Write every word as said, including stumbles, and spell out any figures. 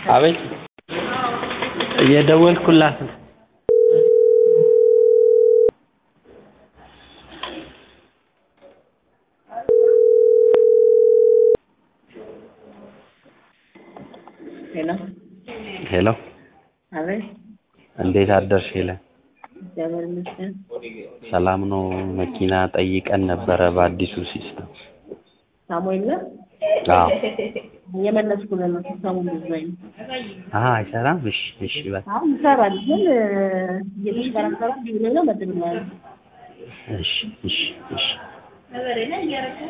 አቤት እየደወልኩላት ነው ሄሎ ሄሎ አቤት እንዴት አደርሽ ሄለን እግዚአብሔር ይመስገን ሰላም ነው መኪና ጠይቀን ነበረ በአዲሱ ሲስተም ሳሙኤል ነው አዎ የመለስኩ ነው ሳሙኤል ዲዛይን አሃ አይሰራም እሺ እሺ በቃ አሁን ይሰራል ግን እየተሽከረከረ ቢሆን ነው መጥቶ ነው እሺ እሺ እሺ